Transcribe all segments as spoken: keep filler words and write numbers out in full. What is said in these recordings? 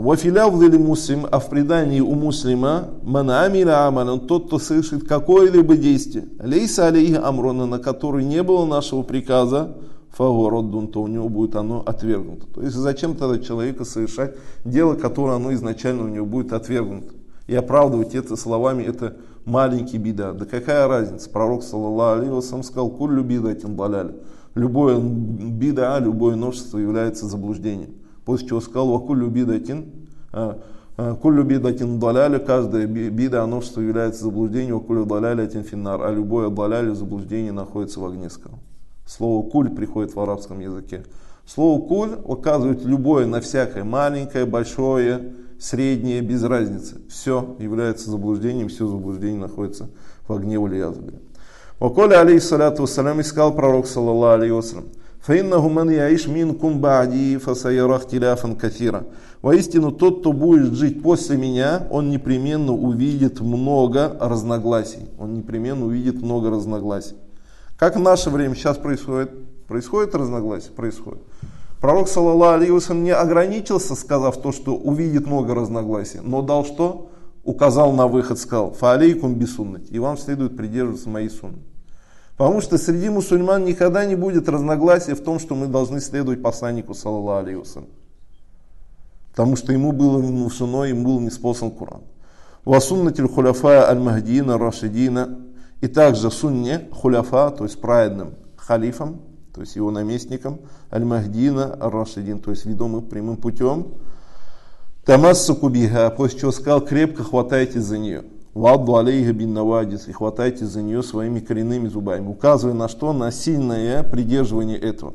Вафилявдали муслим, а в предании у муслима манамиля амалан, тот, кто совершит какое-либо действие, лейса алейхи амрона, на который не было нашего приказа, фавороддун, то у него будет оно отвергнуто. То есть зачем тогда человеку совершать дело, которое оно изначально у него будет отвергнуто? И оправдывать это словами, это маленький бида. Да какая разница? Пророк, саллаллаху алейхи вассалям, сказал: куллю бидатин даляля. Любое бида, любое новшество является заблуждением. После чего сказал: вакуллю бидатин, куллю бидатин даляля, каждая бида, новшество является заблуждением, вакуллю далялятин финнар, а любое даляля, заблуждение, находится в огне, сказал. Слово куль приходит в арабском языке. Слово куль указывает любое на всякое, маленькое, большое, среднее, без разницы. Все является заблуждением, все заблуждение находится в огне улиязубля. Ваколя алейхиссалату вассалям, сказал пророк, саллаллаху алейхи вассалям: фаиннаху ман яиш минкум ба'ди фасайяра ихтиляфан кафира. Воистину, тот, кто будет жить после меня, он непременно увидит много разногласий. Он непременно увидит много разногласий. Как в наше время сейчас происходит? Происходит разногласие? Происходит. Пророк, саллаллаху алейхи вассалям, не ограничился, сказав то, что увидит много разногласий, но дал что? Указал на выход, сказал: фаалейкум бисуннати, и вам следует придерживаться моей сунны. Потому что среди мусульман никогда не будет разногласия в том, что мы должны следовать посланнику, саллаллаху алейхи вассалям. Потому что ему было внушено, ему был ниспослан Коран. Ва суннатиль хуляфа аль-махдина рашидина, и также сунне хуляфа, то есть праведным халифом, то есть его наместником, аль-махдина ар-рашидин, то есть ведомым прямым путем, тамассаку биха, после чего сказал: крепко хватайтесь за нее, вадду алейха бин навадис, и хватайтесь за нее своими коренными зубами, указывая на что? На сильное придерживание этого.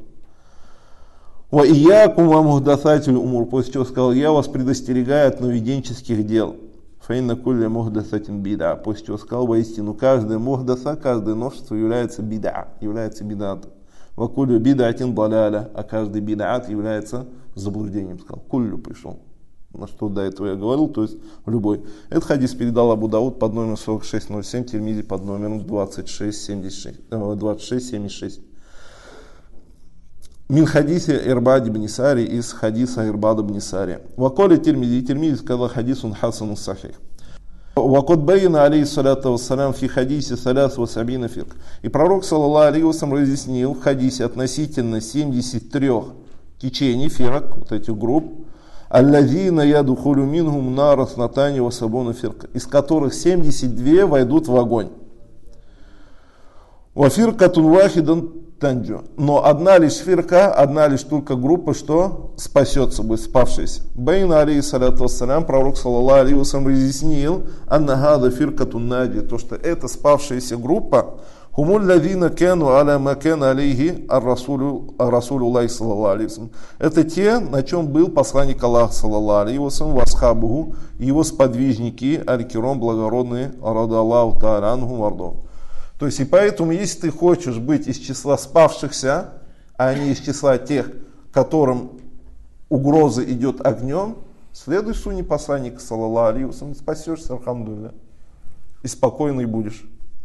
Ва иякум ва мухдасатиль умур, после чего сказал: я вас предостерегаю от новиденческих дел. Фаинна кулля мухдасатин бида, после чего сказал: воистину каждая мухдаса, каждое новшество является бида, является бидатом. Ва кулля бидатин даляля, а каждый бидат является заблуждением. Сказал: куллю пришел. На что до этого я говорил, то есть в любой. Этот хадис передал Абу Дауд под номером сорок шесть ноль семь, Тирмизи под номером двадцать шесть семьдесят шесть. Мин хадисе Ирбад ибн Сари, из хадиса Ирбада ибн Сари. Ваколи Тирмизи, Тирмизи сказал: хадисун хасану сахих. Вакот байна алейхиссалату вассалям фи хадисе саляс ва сабина фирк. И пророк, саллаллаху алейхи вассалям, разъяснил в хадисе относительно семидесяти трёх течений, фирк, вот этих групп, аллазина ядухулю минхум нара снатани ва сабуна фирк, из которых семьдесят два войдут в огонь. Ва фиркатун вахидан танджу. Но одна лишь фирка, одна лишь только группа, что спасется, будет спавшаяся. Байна алейхиссалату вассалям, пророк, саллаллаху алейхи вассалям, разъяснил: анна хада фиркатун наджи, то, что эта спавшаяся группа, хумуль лавина кену аля макен алейхи ар-расулю ар-расулюллахи саллаллаху алейхи вассалям. Это те, на чем был посланник Аллаха, саллаллаху алейхи вассалям, васхабуху, его сподвижники, аль-киром, благородные, радаллаху та'аля анхум вардо. То есть, и поэтому, если ты хочешь быть из числа спавшихся, а не из числа тех, которым угроза идет огнем, следуй сунне посланника, саллаллаху алейхи вассалям, спасешься, алхамдулилля, и спокойный будешь.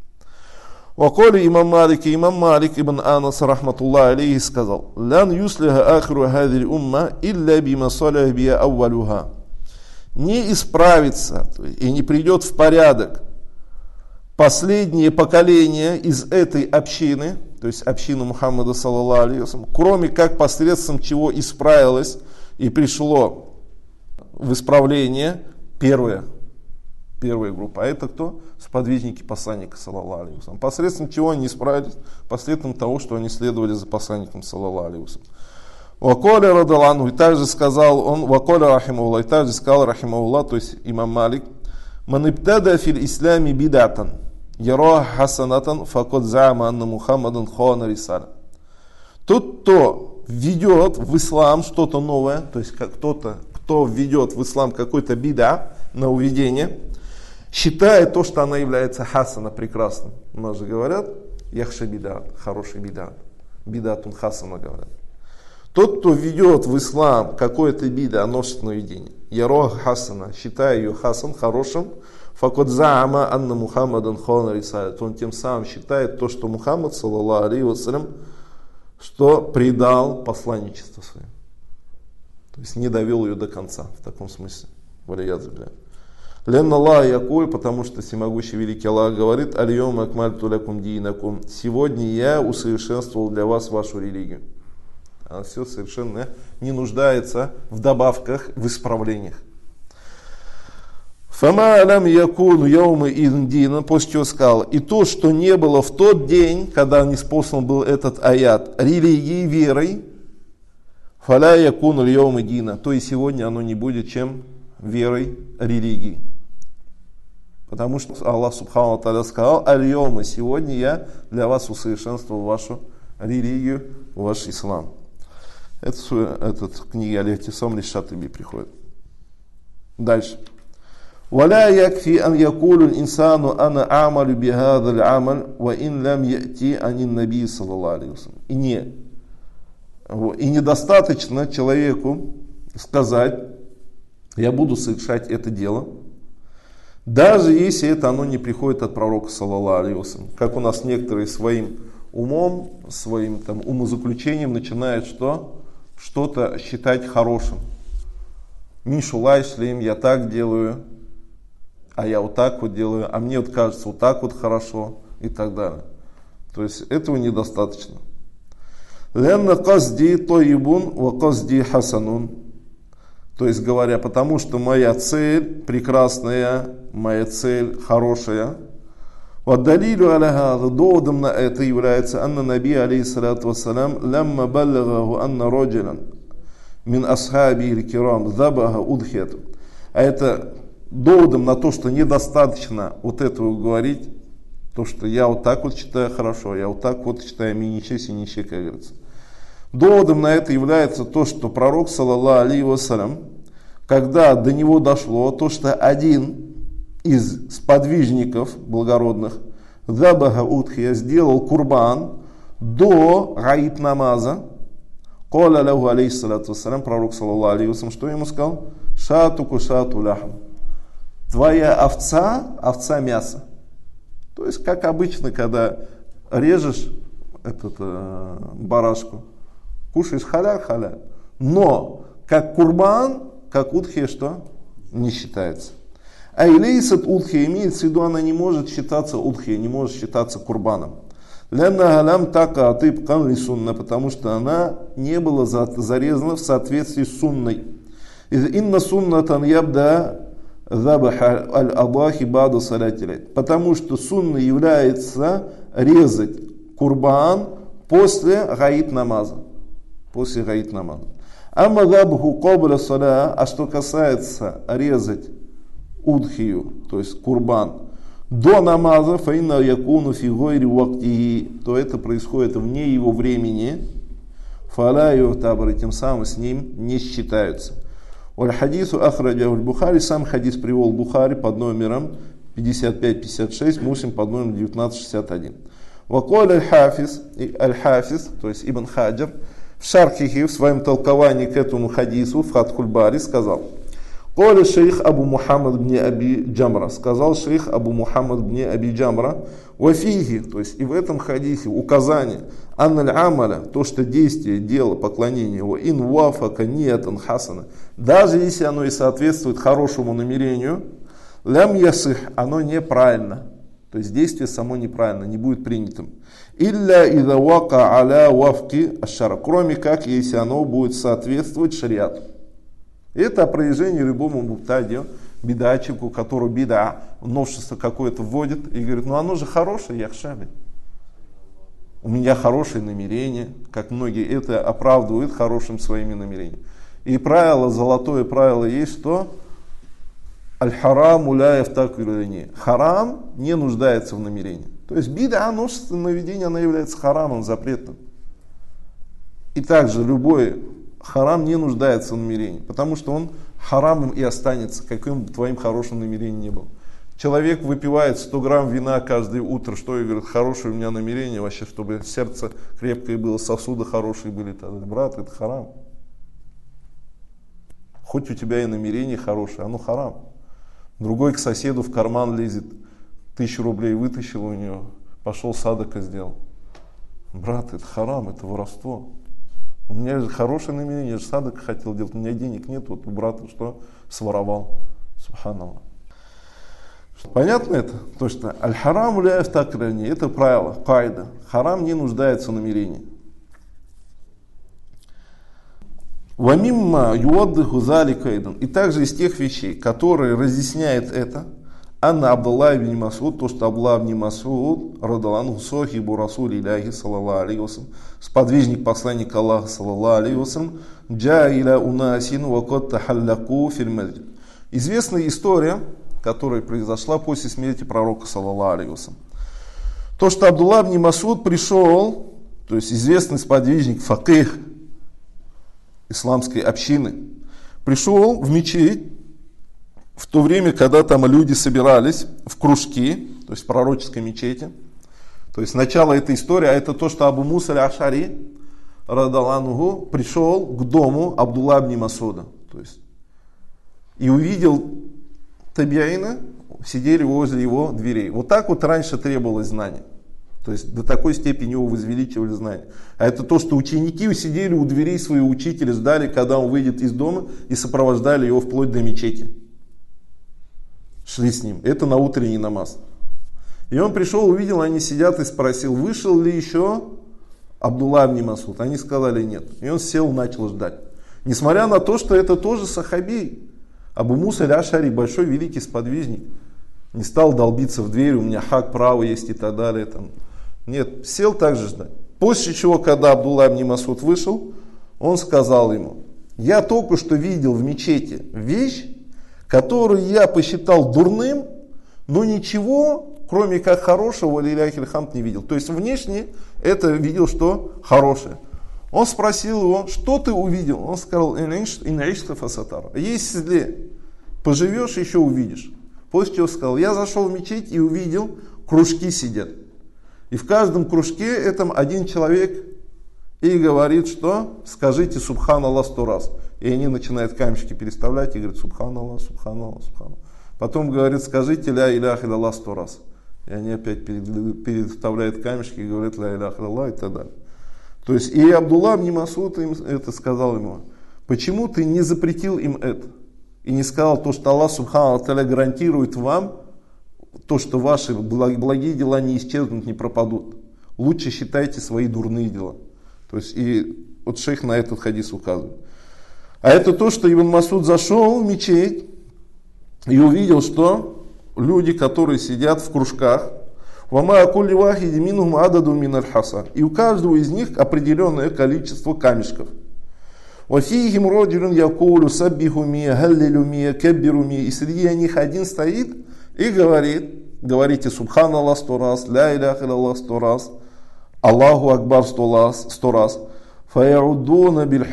Ваколи имам Малик, имам Малик ибн Анас, рахматуллахи алейхи, сказал: лян юслиха ахру хадиль умма илля бима салях бия аввалюха. Не исправится и не придет в порядок последнее поколение из этой общины, то есть общины Мухаммада, саллаллаху алейхи вассалям, кроме как посредством чего исправилось и пришло в исправление первое, первая группа. А это кто? Сподвижники посланника, саллаллаху алейхи вассалям. Посредством чего они исправились? Посредством того, что они следовали за посланником, саллаллаху алейхи вассалям. Ваколя радаллаху, и также сказал он, ваколя рахимуллах, и также сказал рахимуллах, то есть имам Малик: ман ибтада фил ислами бидатан яра хасанатан факот заама анна Мухаммадан хана рисаля. Тот, кто введет в ислам что-то новое, то есть как кто-то, кто введет в ислам какой-то бида, нововведение, считает то, что она является хасана, прекрасным. У нас же говорят: яхша бидат, хороший бидат, бидатун хасана говорят. Тот, кто введет в ислам какое-то бида, множественное видение, яро хасана, считая ее хасан, хорошим, факот заама анна Мухаммадан хана рисалят, он тем самым считает то, что Мухаммад, саллаллаху алейхи вассалям, что предал посланничество свое. То есть не довел ее до конца, в таком смысле. Валиязубля. Лен Аллах якуль, потому что всемогущий великий Аллах говорит: Аль-йом акмальту лакум динакум. Сегодня я усовершенствовал для вас вашу религию. Она все совершенно не нуждается в добавках, в исправлениях. Фама алям якуну яумы индина, после чего сказал: и то, что не было в тот день, когда ниспослан был этот аят, религии, верой, фаля якуну яумы дина, то и сегодня оно не будет чем верой, религией. Потому что Аллах Субхану Тааля сказал: аль-йома, сегодня я для вас усовершенствовал вашу религию, ваш ислам. Это этот книга Аль-Ихтисам Лиш-Шатиби приходит. Дальше. ولا يكفي أن يقول الإنسان أنا أعمل بهذا العمل وإن لم يأتي عن النبي صلى الله عليه وسلم. И не и недостаточно человеку сказать: я буду совершать это дело, даже если это оно не приходит от пророка саллаллаху алейхи вассалям. Как у нас некоторые своим умом, своим там умозаключением начинают что? Что-то считать хорошим. Мишу лайшлим, я так делаю, а я вот так вот делаю, а мне вот кажется вот так вот хорошо и так далее. То есть этого недостаточно. Ленна казди тоибун ва казди хасанун. То есть говоря, потому что моя цель прекрасная, моя цель хорошая. Ваддалилю аля хаза, доводом на это является анна наби алейхиссалату вассалям лямма баллагаху анна роджилян мин асхаби или кирам забаха удхету. А это доводом на то, что недостаточно вот этого говорить, то, что я вот так вот читаю хорошо, я вот так вот читаю миниче, синиче, как говорится. Доводом на это является то, что пророк, саллаллаху алейхи вассалям, когда до него дошло то, что один из сподвижников благородных, забаха удхия, сделал курбан до гаид намаза, коля лаху алейхиссалату вассалям, пророк, саллаллаху алейхи вассалям, что ему сказал? Шатуку шату ляхм. Твоя овца, овца мяса. То есть, как обычно, когда режешь этот, э, барашку, кушаешь халял, халял. Но, как курбан, как удхия, что? Не считается. А илейсат удхия имеется в виду, она не может считаться удхия, не может считаться курбаном. Лянна галям така атыбкан ли сунна, потому что она не была зарезана в соответствии с сунной. Инна суннатан ябда забаха аль-абахи баду салятилей. Потому что сунна является резать курбан после гаид намаза. После гаид намаза. Амма забаху кабля саля, а что касается резать удхию, то есть курбан, до намаза, фаинна якуну фи гойри вактихи, то это происходит вне его времени, фаля юхтабр, тем самым с ним не считаются. Валь хадису ахраджаху аль-Бухари, сам хадис привел Бухари под номером пятьдесят пять пятьдесят шесть, Муслим под номером девятнадцать шестьдесят один. Ваколь аль-Хафиз, аль-Хафиз, то есть Ибн Хаджар, в Шархихи, в своем толковании к этому хадису, в Фатхуль Бари, сказал: Коля шейх Абу Мухаммад бни Аби Джамра, сказал шейх Абу Мухаммад бни Аби Джамра, вафихи, то есть и в этом хадисе указание, анналь амаля, то, что действие, дело, поклонение его, ин вафака ниятан хасана, даже если оно и соответствует хорошему намерению, лям ясых, оно неправильно, то есть действие само неправильно, не будет принятым. Илля ида вака аля вафки ашара, кроме как, если оно будет соответствовать шариату. Это опровержение любому муптадию, бедачику, который беда, новшество какое-то вводит и говорит: ну оно же хорошее, яхшаби. У меня хорошие намерения, как многие это оправдывают хорошим своими намерениями. И правило, золотое правило есть, что аль-харам уляев так и харам не нуждается в намерении. То есть бида, новшество наведение, она является харамом, запретным. И также любой харам не нуждается в намерении, потому что он харамом и останется, каким бы твоим хорошим намерением не был. Человек выпивает сто грамм вина каждое утро, что и говорит: хорошее у меня намерение, вообще, чтобы сердце крепкое было, сосуды хорошие были. Тогда, брат, это харам. Хоть у тебя и намерение хорошее, оно харам. Другой к соседу в карман лезет, тысячу рублей вытащил у него, пошел садака сделал. Брат, это харам, это воровство. У меня же хорошее намерение, я же садок хотел делать, у меня денег нет, вот у брата что своровал. Субханаллах. Понятно это? То, что аль-харам ля яфтакирани, это правило, кайда. Харам не нуждается в намерении. Вамимма юаддыху залика айдан. И также из тех вещей, которые разъясняет это, Анна Абдуллах ибн Масуд, то, что Абдуллах ибн Масуд, радаллаху сохибу расули иляхи, саллаллаху алейхи вассалям, сподвижник посланника Аллаха, саллаллаху алейхи вассалям, джа иля унасин вакот тахалляку фил масджид. Известная история, которая произошла после смерти пророка, саллаллаху алейхи вассалям. То, что Абдуллах ибн Масуд пришел, то есть известный сподвижник, факих исламской общины, пришел в мечеть в то время, когда там люди собирались в кружки, то есть в пророческой мечети. То есть начало этой истории, а это то, что Абу Муса аль-Ашари, радаллаху, пришел к дому Абдулла ибн Масуда. То есть, и увидел табиина, сидели возле его дверей. Вот так вот раньше требовалось знание. То есть до такой степени его возвеличивали знания. А это то, что ученики сидели у дверей своего учителя, ждали, когда он выйдет из дома, и сопровождали его вплоть до мечети. Шли с ним. Это на утренний намаз. И он пришел, увидел, они сидят, и спросил, вышел ли еще Абдулла ибн Масуд. Они сказали нет. И он сел, начал ждать. Несмотря на то, что это тоже сахаби. Абу Муса аль-Ашари, большой великий сподвижник. Не стал долбиться в дверь, у меня хак, право есть и так далее. Там. Нет, сел также ждать. После чего, когда Абдулла ибн Масуд вышел, он сказал ему, я только что видел в мечети вещь, которую я посчитал дурным, но ничего, кроме как хорошего, лиляхи аль-хамд, не видел. То есть внешне это видел, что хорошее. Он спросил его, что ты увидел? Он сказал, ин'ишта фасатара. Если поживешь, еще увидишь. После чего сказал, я зашел в мечеть и увидел, кружки сидят. И в каждом кружке этом один человек и говорит, что скажите субханаллах сто раз. И они начинают камешки переставлять и говорят субханаллах, субханаллах, субханаллах. Потом говорит, скажите ля иляха илlallah сто раз. И они опять переставляют камешки и говорят ля иляха илlallah и так далее. То есть и Абдулла ибн Масуд им это сказал ему, почему ты не запретил им это? И не сказал то, что Аллах субхану тааля гарантирует вам, то, что ваши благие дела не исчезнут, не пропадут. Лучше считайте свои дурные дела. То есть и вот шейх на этот хадис указывает. А это то, что Ибн Масуд зашел в мечеть и увидел, что люди, которые сидят в кружках, и у каждого из них определенное количество камешков. И среди них один стоит и говорит, говорите субханаллах сто раз, ля иляха илlallah сто раз, Аллаху акбар сто раз, сто раз. И они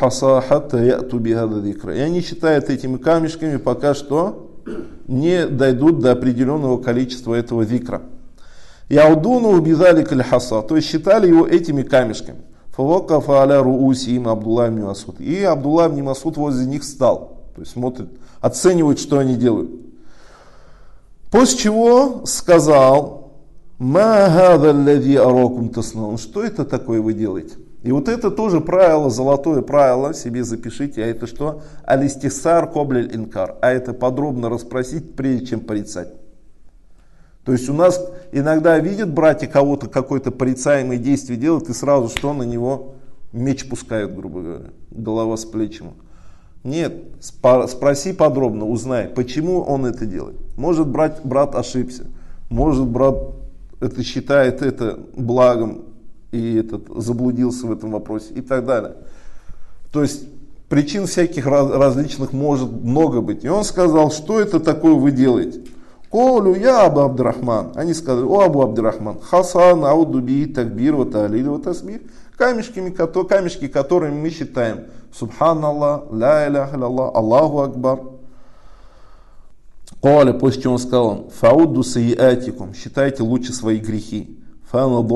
считают этими камешками, пока что не дойдут до определенного количества этого зикра. Яудуну бизали кальхаса, то есть считали его этими камешками. Фавакафа аля руусим Абдулла ибн Масуд. И Абдулла ибн Масуд возле них встал, то есть смотрит, оценивает, что они делают. После чего сказал, ма хада аллади аракум таснаун, что это такое вы делаете? И вот это тоже правило, золотое правило, себе запишите, а это что? Алистисар коблель инкар, а это подробно расспросить, прежде чем порицать. То есть у нас иногда видят братья кого-то, какое-то порицаемое действие делают, и сразу что на него меч пускают, грубо говоря, голова с плеч ему. Нет, спроси подробно, узнай, почему он это делает. Может брат, брат ошибся, может брат это считает это благом, и этот заблудился в этом вопросе и так далее. То есть причин всяких различных может много быть. И он сказал, что это такое вы делаете? Колю я Абу Абдурахман. Они сказали, о Абу Абдурахман, хасан аудуби такбир ва та'лил ва тасбих. Камешками, камешки, которыми мы считаем субханаллах, ля иляха илlallah, Аллаху акбар. Коля, после чего он сказал, фаудду сайятикум, считайте лучше свои грехи. И я вам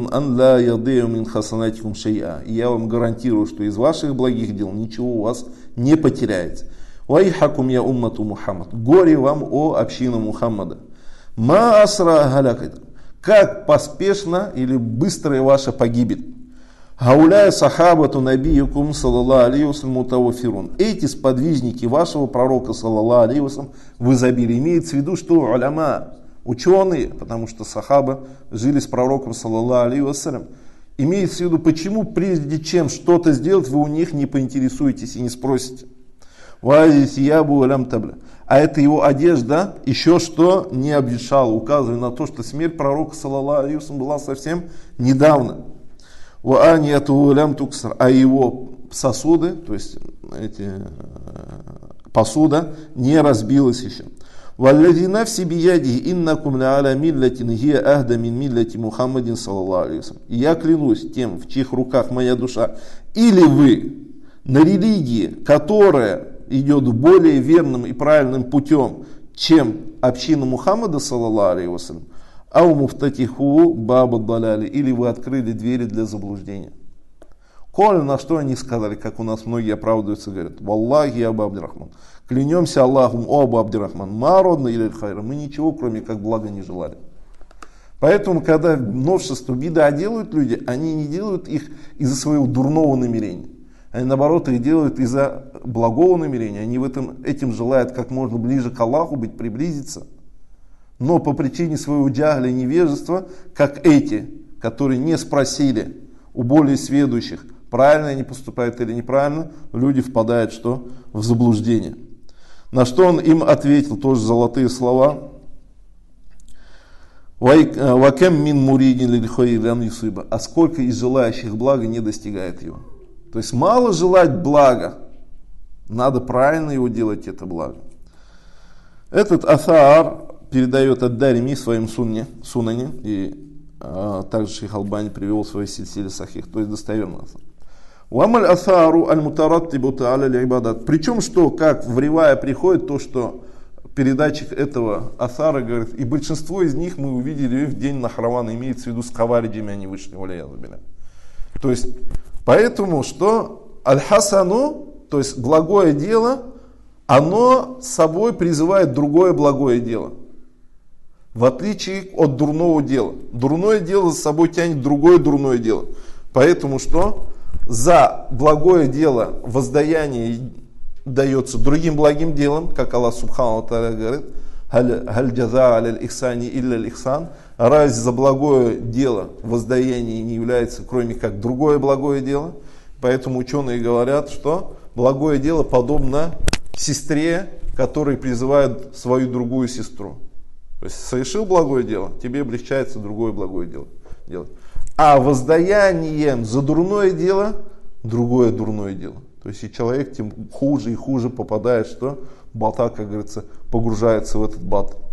гарантирую, что из ваших благих дел ничего у вас не потеряется. Вайхакум я уммату Мухаммад. Горе вам, о община Мухаммада. Ма асра галякайта. Как поспешно или быстрая ваша погибель. Гауляя сахабату набиюкум саллаллаху алейхи вассалям мутавафирун. Эти сподвижники вашего пророка саллаллаху алейхи вассалям в изобилии. Имеется в виду, что уляма, ученые, потому что сахаба жили с пророком саллаллаху алейхи вассалям. Имеется в виду, почему прежде чем что-то сделать, вы у них не поинтересуетесь и не спросите. А это его одежда еще что не обветшала, указывая на то, что смерть пророка саллаллаху алейхи вассалям была совсем недавно. А его сосуды, то есть эти, посуда, не разбилась еще. والذي نفسي بيده إنكم لعلى ملة هي أهدى من ملة محمد صلى الله عليه وسلم. Я клянусь тем, в чьих руках моя душа. Или вы на религии, которая идет более верным и правильным путем, чем община Мухаммада саллаллаху алейхи вассалям, ау муфтатиху баба даляли, или вы открыли двери для заблуждения. Коль, на что они сказали, как у нас многие оправдываются, говорят, валлахи Абу Абдирахман, клянемся Аллахом, о Абу Абдирахман, мародна или хайра, мы ничего кроме как блага не желали. Поэтому, когда новшество бида делают люди, они не делают их из-за своего дурного намерения. Они наоборот их делают из-за благого намерения. Они в этом, этим желают как можно ближе к Аллаху быть, приблизиться. Но по причине своего джахля и невежества, как эти, которые не спросили у более сведущих, правильно они поступают или неправильно, люди впадают что? В заблуждение. На что он им ответил, тоже золотые слова. «Вакем мин муридин лильхойран юсиба». А сколько из желающих блага не достигает его. То есть мало желать блага, надо правильно его делать, это благо. Этот асар передает ад-Дарими в своем сунне, сунане, и а, также шейх Албани привел в своей сильсиле сахих, то есть достоверно. Уамаль асару аль-мутараттибу та'аля аль-ибадат. Причем что, как в ривае приходит то, что передатчик этого асара говорит, и большинство из них мы увидели в день Нахравана, имеется в виду с хавариджами они вышли, то есть, поэтому что аль-хасану, то есть благое дело, оно с собой призывает другое благое дело. В отличие от дурного дела. Дурное дело за собой тянет другое дурное дело. Поэтому что? За благое дело воздаяние дается другим благим делом, как Аллах Субхану Тааля говорит, «Халь джаза аля ихсани илля ихсан». Разве за благое дело воздаяние не является, кроме как другое благое дело? Поэтому ученые говорят, что благое дело подобно сестре, которая призывает свою другую сестру. То есть совершил благое дело, тебе облегчается другое благое дело делать. А воздаянием за дурное дело, другое дурное дело. То есть и человек тем хуже и хуже попадает, что бата, как говорится, погружается в этот бат.